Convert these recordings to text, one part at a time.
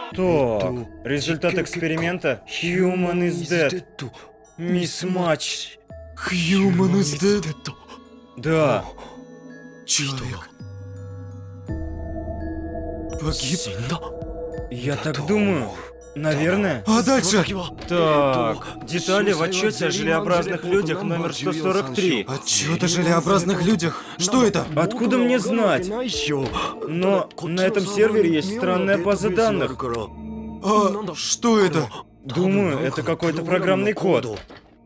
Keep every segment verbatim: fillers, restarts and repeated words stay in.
Так, результат эксперимента Human is Dead. Мисс-матч. Human is dead. Да. Человек погиб. Я так думаю. Наверное. А дальше? Так, детали в отчете о желеобразных людях номер сто сорок три. Отчет о желеобразных людях. Что это? Откуда мне знать? Но на этом сервере есть странная база данных. А что это? Думаю, это какой-то программный код.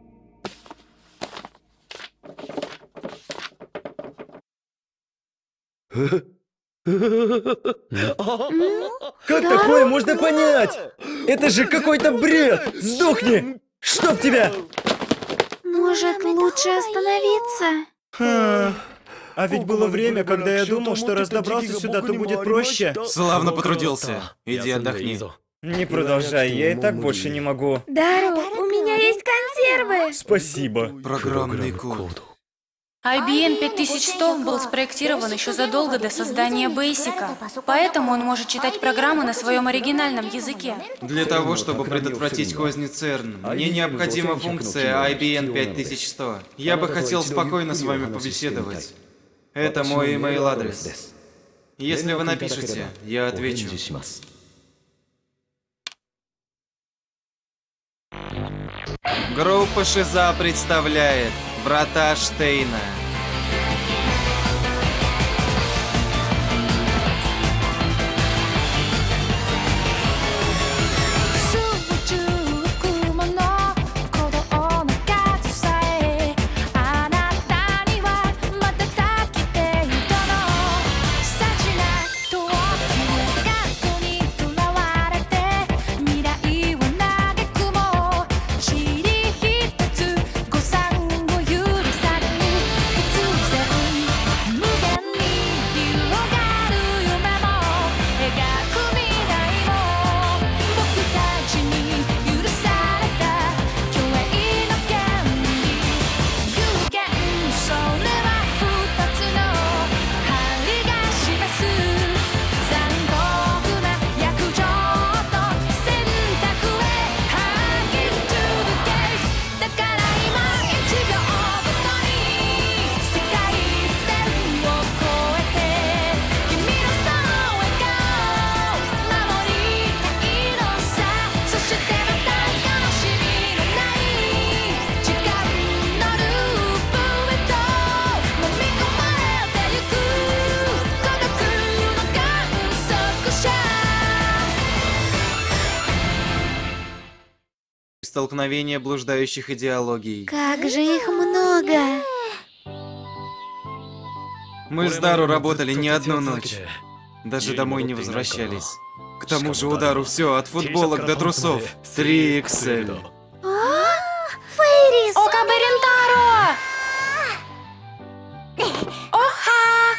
Как такое можно понять? Это же какой-то бред! Сдохни! Чтоб тебя! Может, лучше остановиться? Ха. А ведь было время, когда я думал, что раз добрался сюда, то будет проще. Славно потрудился. Иди отдохни. Не продолжай, я и так больше не могу. Дару, у меня есть консервы! Спасибо. Программный код. ай би эм пять тысяч сто был спроектирован еще задолго до создания Бейсика, поэтому он может читать программы на своем оригинальном языке. Для того, чтобы предотвратить козни ЦЕРН, мне необходима функция ай би эм пять тысяч сто. Я бы хотел спокойно с вами побеседовать. Это мой имейл-адрес. Если вы напишете, я отвечу. Группа Шиза представляет Врата Штейна. Столкновение блуждающих идеологий. Как же их много! Мы с Дару работали не одну ночь. Даже домой не возвращались. К тому же удару все, от футболок до трусов. три икс эль. Фейрис! Окабе Рентаро! Оха!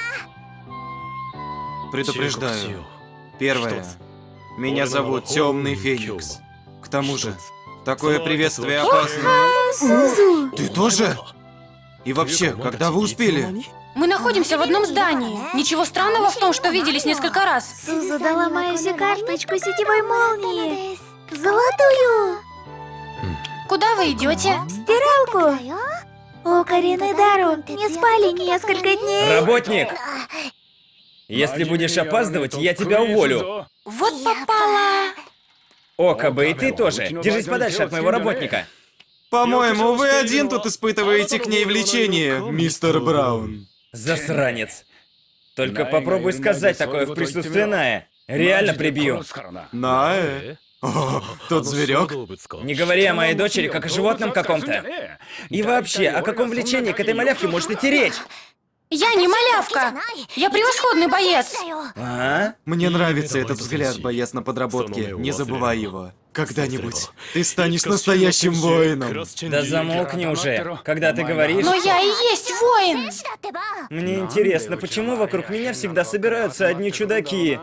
Предупреждаю. Первое. Меня зовут Темный Феникс. К тому же, такое приветствие опасно. Сузу! Ты тоже? И вообще, когда вы успели? Мы находимся в одном здании. Ничего странного в том, что виделись несколько раз. Сузу дала Майзе карточку сетевой молнии. Золотую! Куда вы идете? Стиралку! Окарин и Дару не спали несколько дней. Работник! Если будешь опаздывать, я тебя уволю. Вот попала. Окабе, и ты тоже. Держись подальше от моего работника. По-моему, вы один тут испытываете к ней влечение, мистер Браун. Засранец. Только попробуй сказать такое в присутствии Ная. Реально прибью. Наэ? О, тот зверек? Не говори о моей дочери, как о животном каком-то. И вообще, о каком влечении к этой малявке может идти речь? Я не малявка. Я превосходный боец. А? Мне нравится этот взгляд, боец на подработке. Не забывай его. Когда-нибудь ты станешь настоящим воином. Да замолкни уже. Когда ты говоришь... Но я и есть воин. Мне интересно, почему вокруг меня всегда собираются одни чудаки?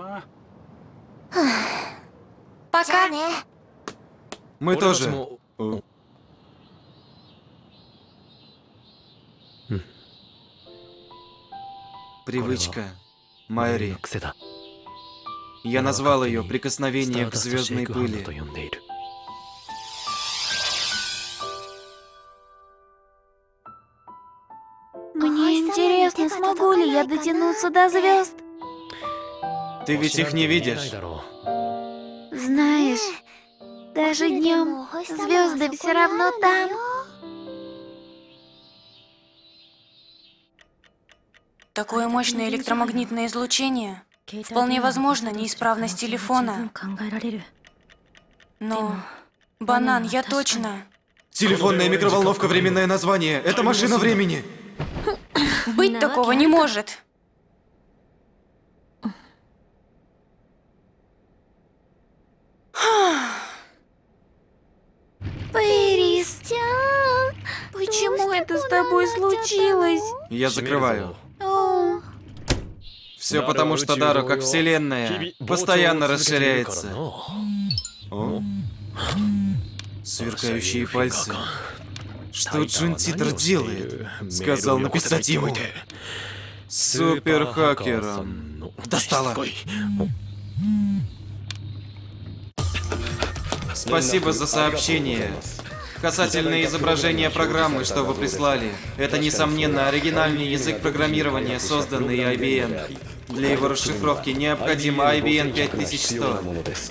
Пока. Мы тоже. О. Привычка Майри. Я назвал ее «Прикосновение к звездной пыли». Мне интересно, смогу ли я дотянуться до звезд? Ты ведь их не видишь. Знаешь, даже днем звезды все равно там. Такое мощное электромагнитное излучение. Вполне возможно, неисправность телефона. Но, Банан, я точно... Телефонная микроволновка — временное название. Это машина времени. Быть такого не может. Пэрис, почему это с тобой случилось? Я закрываю. О, Все потому, что Дару, как вселенная, постоянно расширяется. О? Сверкающие пальцы. Что Джин Титр делает? Сказал написать ему. Суперхакером. Достала. Спасибо за сообщение. Касательно изображения программы, что вы прислали. Это, несомненно, оригинальный язык программирования, созданный ай би эм. Для его расшифровки необходим ай би эм пять тысяч сто.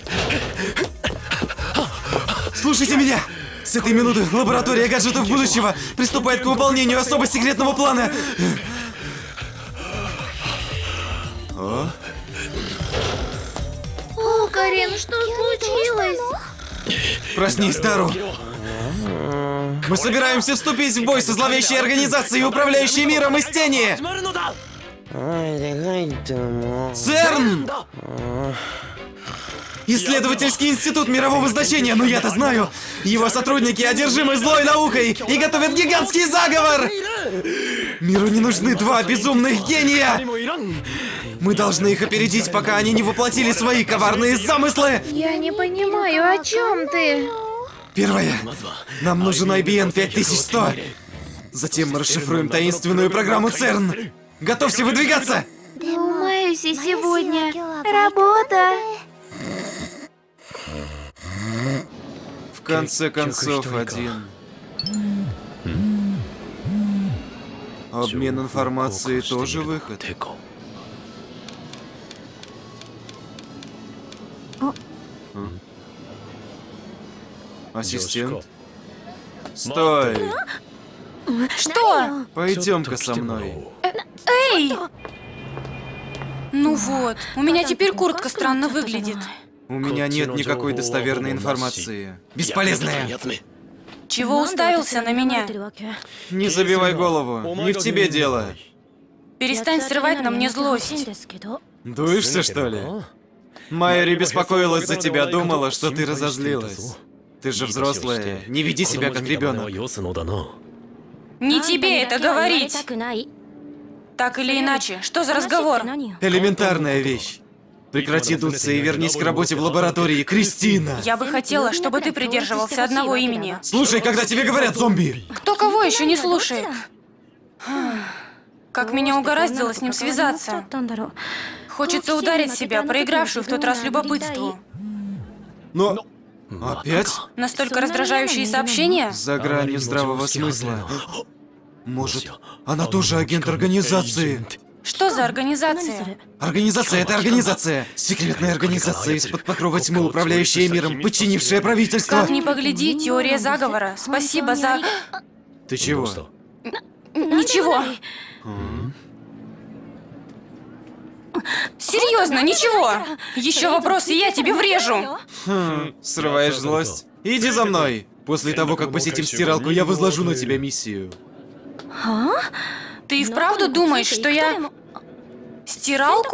Слушайте меня! С этой минуты лаборатория гаджетов будущего приступает к выполнению особо секретного плана. О? О, Карин, что случилось? Проснись, Дару. Мы собираемся вступить в бой со зловещей организацией, управляющей миром из тени. ЦЕРН! Исследовательский институт мирового значения, но я-то знаю. Его сотрудники одержимы злой наукой и готовят гигантский заговор. Миру не нужны два безумных гения. Мы должны их опередить, пока они не воплотили свои коварные замыслы. Я не понимаю, о чем ты? Первое. Нам нужен ай би эм пять тысяч сто. Затем мы расшифруем таинственную программу ЦЕРН. Готовься выдвигаться! Умаюсь и сегодня. Работа. В конце концов, один. Обмен информацией тоже выход. Ассистент? Стой! Что? Пойдем-ка со мной. Эй! Ну вот, у меня теперь куртка странно выглядит. У меня нет никакой достоверной информации. Бесполезная. Чего уставился на меня? Не забивай голову. Не в тебе дело. Перестань срывать на мне злость. Дуешься, что ли? Майори беспокоилась за тебя, думала, что ты разозлилась. Ты же взрослая. Не веди себя как ребенок. Не тебе это говорить. Так или иначе, что за разговор? Элементарная вещь. Прекрати дуться и вернись к работе в лаборатории, Кристина! Я бы хотела, чтобы ты придерживался одного имени. Слушай, когда тебе говорят зомби! Кто кого еще не слушает? Как меня угораздило с ним связаться. Хочется ударить себя, проигравшую в тот раз любопытству. Но... Опять? Настолько раздражающие сообщения? За гранью здравого смысла. Может, она тоже агент организации? Что за организация? Организация — это организация. Секретная организация из-под покрова тьмы, управляющая миром, подчинившая правительство. Как ни погляди, теория заговора. Спасибо за... Ты чего? Ничего. Серьезно, ничего. Еще вопросы, я тебе врежу. Хм, срываешь злость? Иди за мной. После того, как посетим стиралку, я возложу на тебя миссию. Ты и вправду думаешь, что я... Стиралку?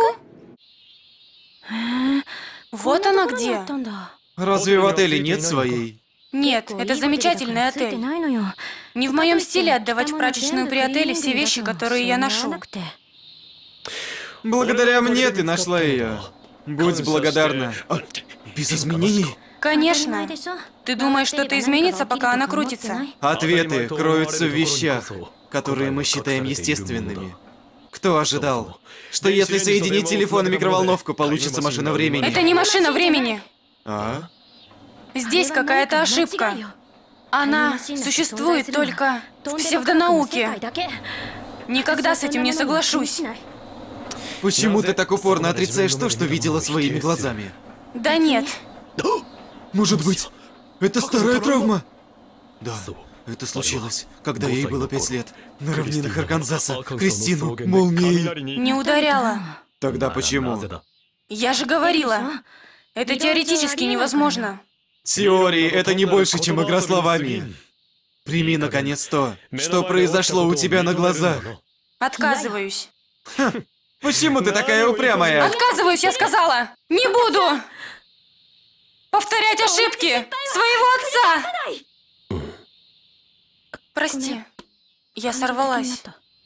Вот она где. Разве в отеле нет своей? Нет, это замечательный отель. Не в моем стиле отдавать в прачечную при отеле все вещи, которые я ношу. Благодаря мне ты нашла ее. Будь благодарна. Без изменений? Конечно. Ты думаешь, что-то изменится, пока она крутится? Ответы кроются в вещах, которые мы считаем естественными. Кто ожидал, что если соединить телефон и микроволновку, получится машина времени? Это не машина времени. А? Здесь какая-то ошибка. Она существует только в псевдонауке. Никогда с этим не соглашусь. Почему ты так упорно отрицаешь то, что видела своими глазами? Да нет. Может быть, это старая травма? Да, это случилось, когда ей было пять лет. На равнинах Арканзаса Кристину молнией. Не ударяла. Тогда почему? Я же говорила, это теоретически невозможно. Теории — это не больше, чем игра словами. Прими, наконец, то, что произошло у тебя на глазах. Отказываюсь. Почему ты такая упрямая? Отказываюсь, я сказала! Не буду повторять ошибки своего отца! Прости, я сорвалась.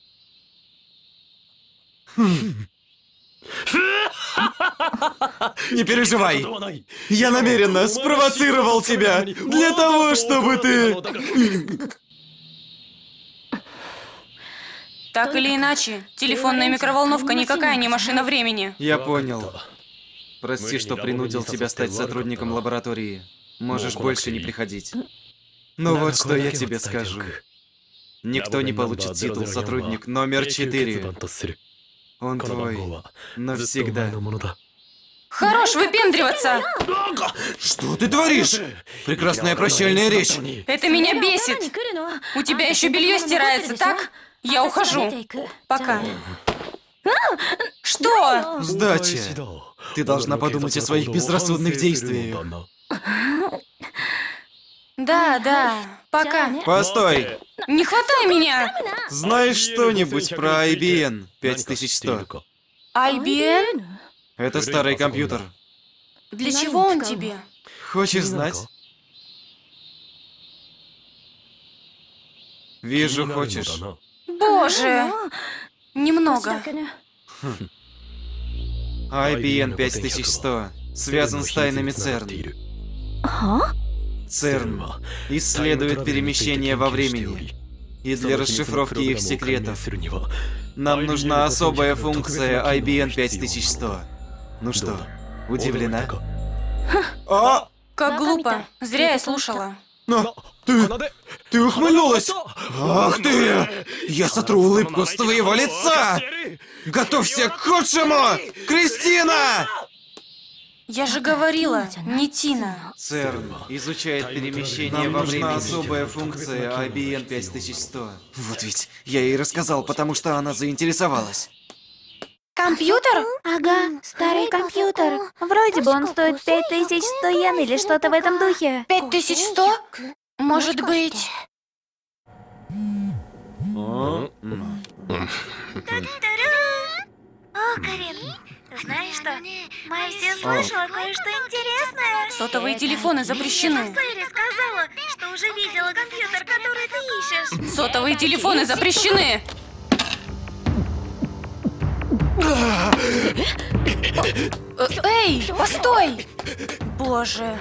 Не переживай. Я намеренно спровоцировал тебя для того, чтобы ты... Так или иначе, телефонная микроволновка никакая не машина времени. Я понял. Прости, что принудил тебя стать сотрудником лаборатории. Можешь больше не приходить. Но вот что я тебе скажу. Никто не получит титул сотрудник номер четыре. Он твой навсегда. Хорош выпендриваться! Что ты творишь? Прекрасная прощальная речь. Это меня бесит! У тебя еще белье стирается, так? Я ухожу. Пока. Что? Сдача. Ты должна подумать о своих безрассудных действиях. Да, да. Пока. Постой. Не хватай меня! Знаешь что-нибудь про ай би эн пять тысяч сто? ай би эн? Это старый компьютер. Для чего он тебе? Хочешь знать? Вижу, хочешь. Боже! Немного. ай би эн пять тысяч сто связан с тайнами церн. церн исследует перемещение во времени. И для расшифровки их секретов нам нужна особая функция ай би эн пять тысяч сто. Ну что, удивлена? А! Как глупо. Зря я слушала. Но ты... ты ухмыльнулась! Ах ты! Я сотру улыбку с твоего лица! Готовься к худшему! Кристина! Я же говорила, не Тина. церн изучает перемещение во времени. Нам нужна особая функция ай би эн пять тысяч сто. Вот ведь, я ей рассказал, потому что она заинтересовалась. Компьютер? Ага, старый компьютер. Вроде бы он стоит пять тысяч сто йен или что-то в этом духе. Пять тысяч сто? Может быть... О, Карин, знаешь что? Майя здесь слышала кое-что интересное. Сотовые телефоны запрещены. Фэри сказала, что уже видела компьютер, который ты ищешь. Сотовые телефоны запрещены! Эй, постой! Боже.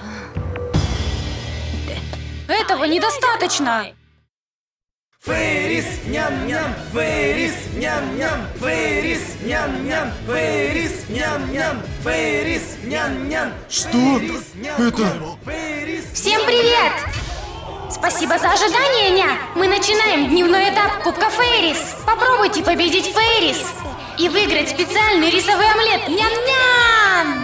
Этого недостаточно! Фейрис, ням-ням, Фейрис, ням-ням, Фейрис, ням-ням, Фейрис, ням-ням, Фейрис, ням-ням. Что это? Всем привет! Спасибо за ожидание, ня! Мы начинаем дневной этап Кубка Фейрис. Попробуйте победить Фейрис и выиграть специальный рисовый омлет. Ням-ням!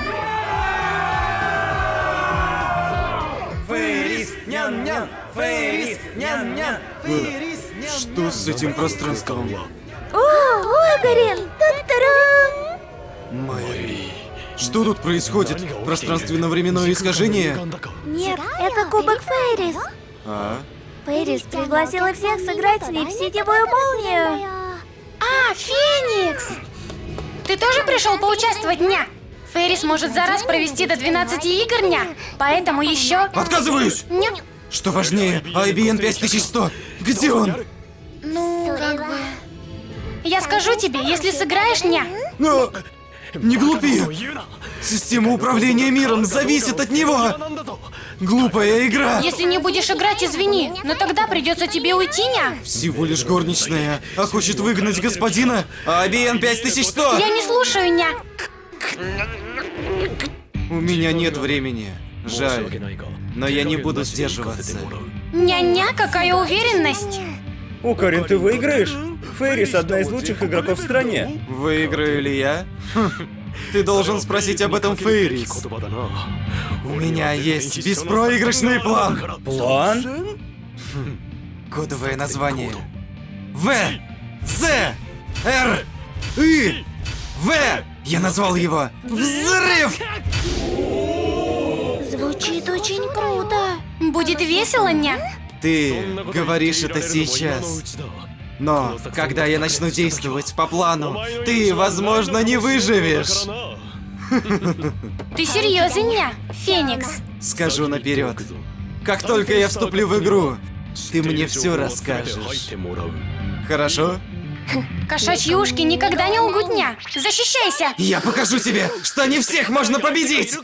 Фейрис, ням-ням, Фейрис, ням-ням, Фейрис, ням-ням. Что с этим пространством? О, о, Карин, тут-турум. Майя. Что тут происходит? Пространственно-временное искажение? Нет, это Кубок Фейрис. А? Фейрис пригласила всех сыграть с ней в сетевую молнию. А, Феникс! Ты тоже пришел поучаствовать, ня? Фейрис может за раз провести до двенадцати игр, ня. Поэтому еще... Отказываюсь! Ня. Что важнее, ай би эн пять тысяч сто? Где он? Ну, как бы... Я скажу тебе, если сыграешь, ня. Но... Не глупи! Система управления миром зависит от него! Глупая игра! Если не будешь играть, извини, но тогда придется тебе уйти, ня. Всего лишь горничная, а хочет выгнать господина ай би эн пять тысяч сто! Я не слушаю, ня. У меня нет времени. Жаль. Но я не буду сдерживаться. Ня-ня, какая уверенность. О, Карин, ты выиграешь? Феррис одна из лучших игроков в стране. Выиграю ли я? Ты должен спросить об этом Фейрис. У меня есть беспроигрышный план. План? Кодовое название. В, З, Р, И, В. Я назвал его Взрыв! Звучит очень круто. Будет весело, ня. Ты говоришь это сейчас. Но, когда я начну действовать по плану, ты, возможно, не выживешь. Ты серьезен, ня, Феникс? Скажу наперед. Как только я вступлю в игру, ты мне все расскажешь. Хорошо? Кошачьи ушки никогда не лгут, ня. Защищайся. Я покажу тебе, что не всех можно победить!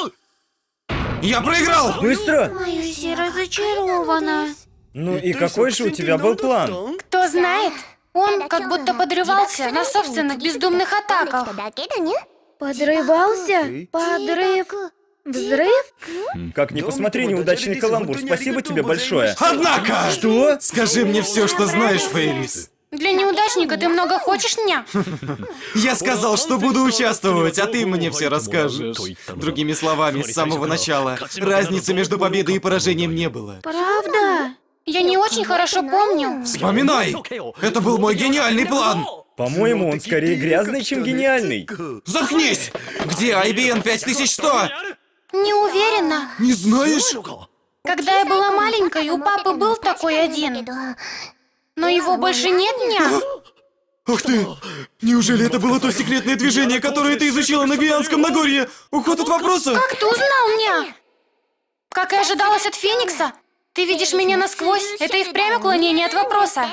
Я проиграл! Быстро! Мое сердце разочаровано. Ну и какой же у тебя был план? Кто знает? Он как будто подрывался на собственных бездумных атаках. Подрывался? Подрыв? Взрыв? Как ни посмотри, неудачный каламбур. Спасибо тебе большое. Однако! Что? Скажи мне все, что знаешь, Фейрис. Для неудачника ты много хочешь, ня? Я сказал, что буду участвовать, а ты мне все расскажешь. Другими словами, с самого начала разницы между победой и поражением не было. Правда? Я не очень хорошо помню. Вспоминай! Это был мой гениальный план! По-моему, он скорее грязный, чем гениальный. Заткнись! Где ай би эн пять тысяч сто? Не уверена. Не знаешь? Когда я была маленькой, у папы был такой один. Но его больше нет, ня? Ах ты! Неужели это было то секретное движение, которое ты изучила на Гвианском Нагорье? Уход от вопроса? Как ты узнал, ня? Как и ожидалось от Феникса, ты видишь меня насквозь. Это и впрямь уклонение от вопроса.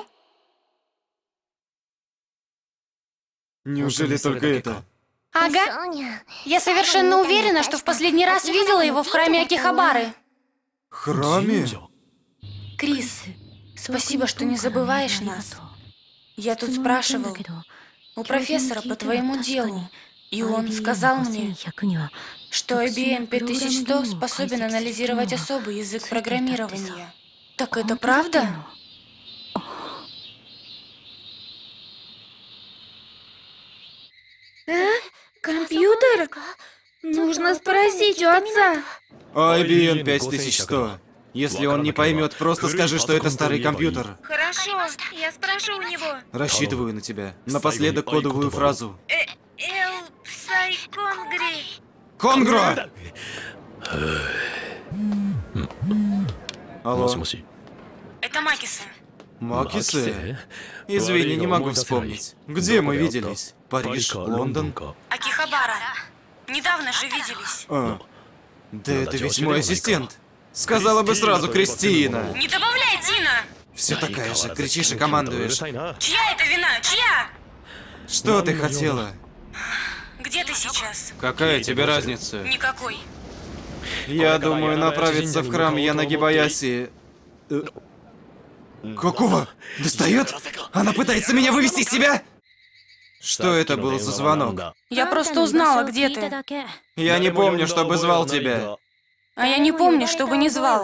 Неужели только это? Ага. Я совершенно уверена, что в последний раз видела его в храме Акихабары. Храме? Крис, спасибо, что не забываешь нас. Я тут спрашивал у профессора по твоему делу, и он сказал мне, что ай би эм пять тысяч сто способен анализировать особый язык программирования. Так это правда? А? Компьютер? Нужно спросить у отца. ай би эн пять тысяч сто. Если он не поймет, просто скажи, что это старый компьютер. Хорошо, я спрошу у него. Рассчитываю на тебя. Напоследок кодовую фразу. Эл Псай Конгри. Конгро! Алло, Это Макисы. Макисы? Извини, не могу вспомнить. Где мы виделись? Париж, Лондон? Акихабара. Недавно же виделись. А, да это ведь мой ассистент. Сказала бы сразу Кристина. Не добавляй, Дина! Все такая же, кричишь и командуешь. Чья это вина? Чья? Что ты хотела? Где ты сейчас? Какая тебе разница? Никакой. Я думаю направиться в храм Янагибаяси. Э, Какого? Достает? Она пытается меня вывести из себя? Что это был за звонок? Я просто узнала, где ты. Я не помню, чтобы звал тебя. А я не помню, чтобы не звал.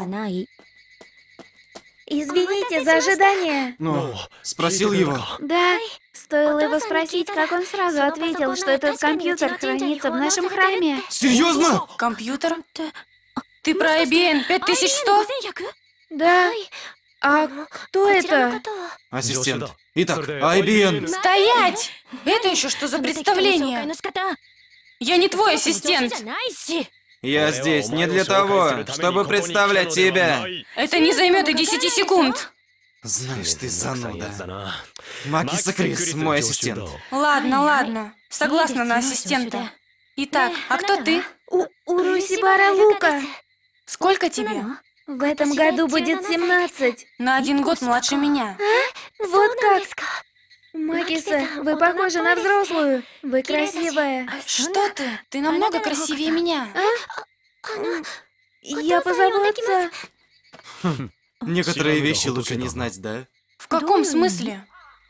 Извините за ожидание. Ну, спросил его. Да, стоило его спросить, как он сразу ответил, что этот компьютер хранится в нашем храме. Серьезно? Компьютер? Ты про ай би эн пять тысяч сто? Да. А кто это? Ассистент. Итак, ай би эн. Стоять! Это еще что за представление? Я не твой ассистент. Я здесь не для того, чтобы представлять тебя. Это не займет и десяти секунд. Знаешь, ты зануда. Макиса Крис, мой ассистент. Ладно, ладно. Согласна на ассистента. Итак, а кто ты? У Урусибара Лука. Сколько тебе? В этом году будет семнадцать. На один год младше меня. Вот как. Макиса, вы похожи на взрослую. Вы красивая. Что ты? Ты намного красивее меня. Я позаботься. Некоторые вещи лучше не знать, да? В каком смысле?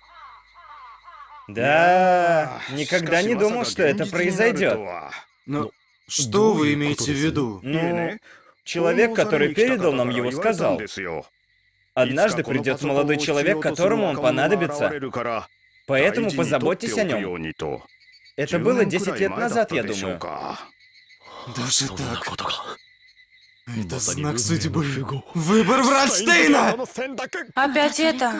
Да, никогда не думал, что это произойдет. Ну, что вы имеете в виду? Ну, человек, который передал нам его, сказал: однажды придет молодой человек, которому он понадобится, поэтому позаботьтесь о нем. Это было десять лет назад, я думаю. Даже так. Это знак судьбы. Выбор Вральштейна! Опять это?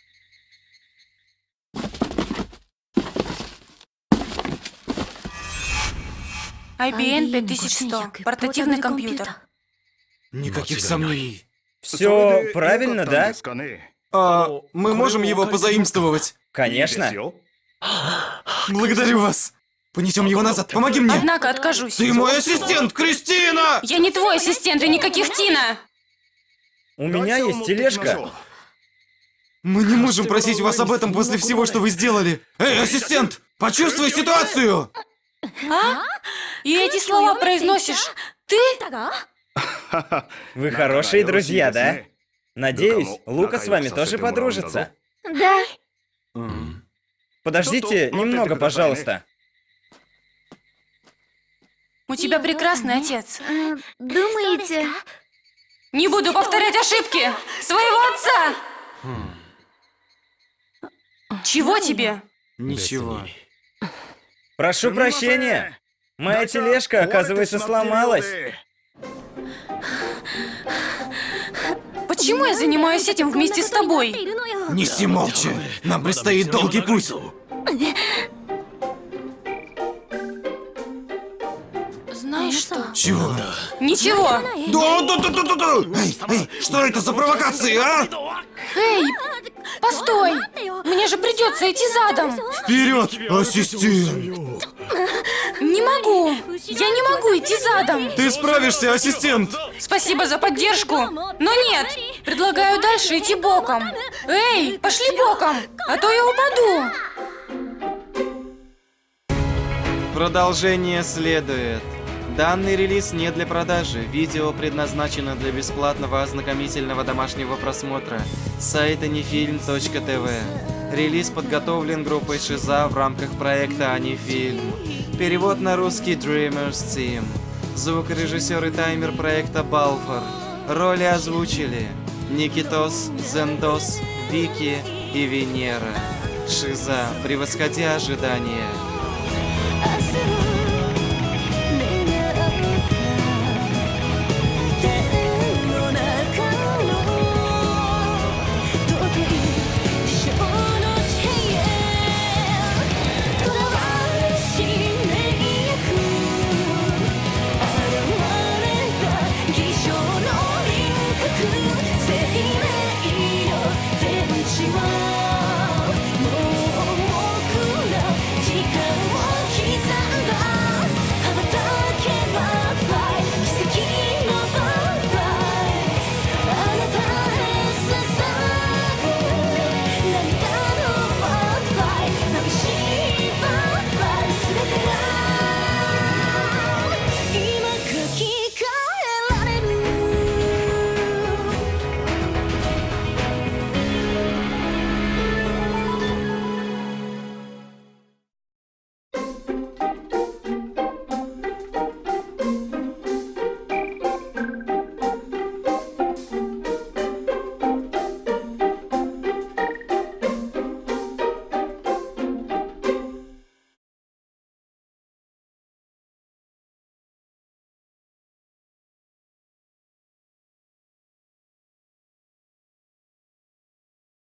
ай би эн пять тысяч сто. Портативный компьютер. Никаких сомнений. Все правильно, да? А мы можем его позаимствовать? Конечно. Благодарю вас. Понесем его назад. Помоги мне. Однако откажусь. Ты мой ассистент, Кристина! Я не твой ассистент и никаких Тина. У меня есть тележка. Мы не можем просить вас об этом после всего, что вы сделали. Эй, ассистент, почувствуй ситуацию! А? И эти слова произносишь ты? Вы хорошие друзья, да? Надеюсь, Лука с вами тоже подружится. Да. Подождите немного, пожалуйста. У тебя прекрасный отец. Э, Думаете? Не буду повторять ошибки своего отца. Чего тебе? Ничего. Прошу прощения. Моя тележка, оказывается, сломалась. Почему я занимаюсь этим вместе с тобой? Неси молча. Нам предстоит долгий путь. Знаешь что? Чего? Ничего. Да, да, да, да, да, да. Эй, эй, что это за провокации, а? Эй, постой. Мне же придется идти задом. Вперед, ассистент! Не могу. Я не могу идти задом. Ты справишься, ассистент! Спасибо за поддержку. Но нет. Предлагаю дальше идти боком. Эй, пошли боком, а то я упаду. Продолжение следует. Данный релиз не для продажи. Видео предназначено для бесплатного ознакомительного домашнего просмотра. Сайт анифильм точка тв. Релиз подготовлен группой Шиза в рамках проекта Анифильм. Перевод на русский Dreamers Team. Звукорежиссер и таймер проекта Балфор. Роли озвучили Никитос, Зендос, Вики и Венера. Шиза, превосходя ожидания. Асура